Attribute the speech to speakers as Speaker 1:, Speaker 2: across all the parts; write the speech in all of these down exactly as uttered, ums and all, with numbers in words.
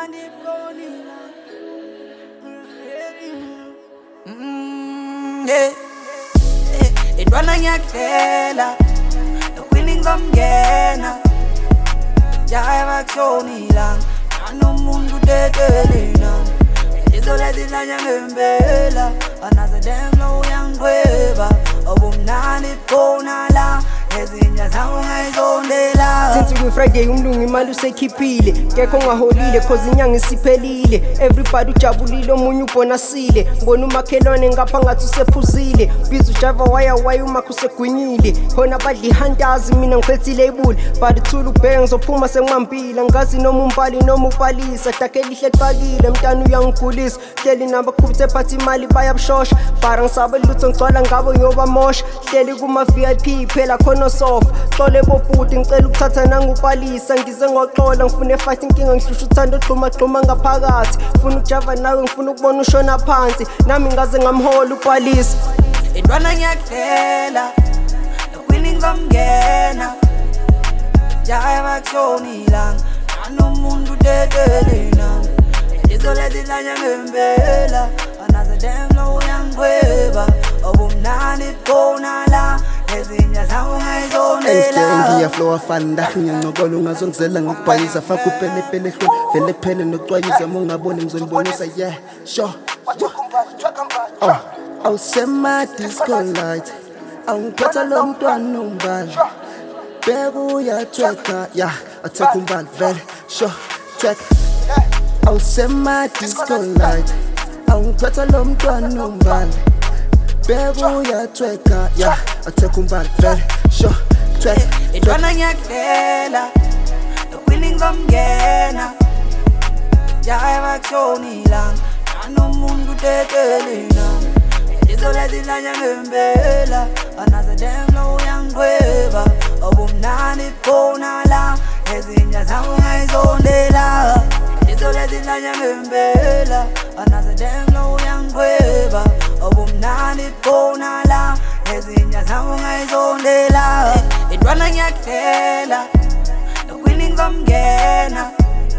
Speaker 1: ubumnandi bonila. Mm, yeah. Eh, Edwana ngiyakela, nokwini ngizomngena. Jaya bakshonila, anomuntu dedelina. Izolezila nyangembela, anaze demlo uyangweba. Ubumnandi bonala, ezinya zangu ngayizondela.
Speaker 2: Since we Friday umlungu imali usekhiphile kekho ngaholile cause inyanga isiphelile everybody ujabulile omunye ubonasile ngibona umakhelwane ngapha ngathi usephuzile biza ujava waya waya umakho usegwinyile khona badli hantazi mina ngiphethe ilabel but thula ubheke ngizophuma sengimampila ngazi noma umbali noma upalisa dakela ihle libakile mntana uyangigulisa hleli nabaqhubuthe phathi imali bayabushosha bara ngisabe lutho ngicwala ngabo ngiyobamosha hleli kuma V I P phela khona sofa xole bobuti ngicela ukuthatha nangupalisa ngize ngoxola ngifune fight inkinga ngihlusha uthando xhuma xhuma ngaphakathi ngifuna ukujava nawe ngifuna ukubona ushona phansi nami ngaze ngamhola upalisa
Speaker 1: Edwana ngiyakela nokwini ngizomngena Jaya bakshonila anomuntu dedelina Izolezila nyangembela anaze demlo uyangweba ubumnandi bonala ezinya zangu ngayizondela
Speaker 3: ngiyaflowa fanda ngiyancokola ungazongizela ngokubhalisa faka upelepele hlo vele phele nokucwayisa mongaboni ngizonibonisa yeah sure oh awusema disco light awungiphatha lo mntwana umbali beka uyathweka yeah atheka umbali vele sure check awusema disco light awungiphatha lo mntwana umbali beka uyathweka yeah atheka umbali vele sure check
Speaker 1: Edwana ngiyakela nokwini ngizomngena Jaya bakshonila anomuntu dedelina Izolezila nyangembela anaze demlo uyangweba ubumnandi bonala ezinya zangu ngayizondela Izolezila nyangembela anaze demlo uyangweba ubumnandi bonala ezinya zangu ngayizondela Edwana ngiyakela nokwini ngizomngena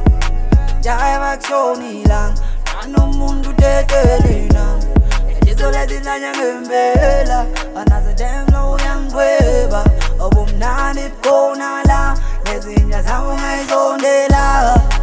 Speaker 1: Jaya bakshonila anomuntu dedelina Izolezila nyangembela anaze demlo uyangweba ubumnandi bonala ezinya zangu ngayizondela